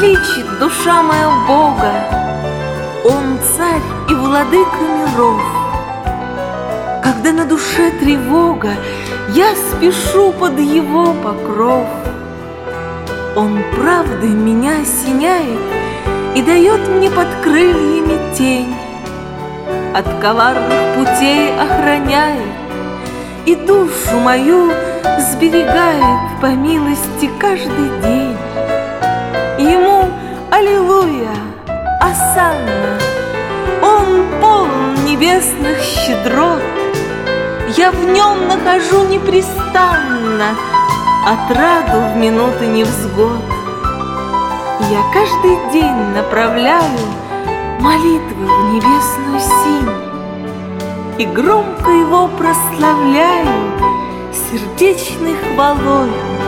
возвеличит душа моя Бога. Он царь и владыка миров. Когда на душе тревога, я спешу под его покров. Он правдой меня осеняет и дает мне под крыльями тень, от коварных путей охраняет и душу мою сберегает по милости каждый день. Ему аллилуйя, осанна, он полон небесных щедрот. Я в нем нахожу непрестанно отраду в минуты невзгод. Я каждый день направляю молитвы в небесную синь и громко его прославляю сердечной хвалою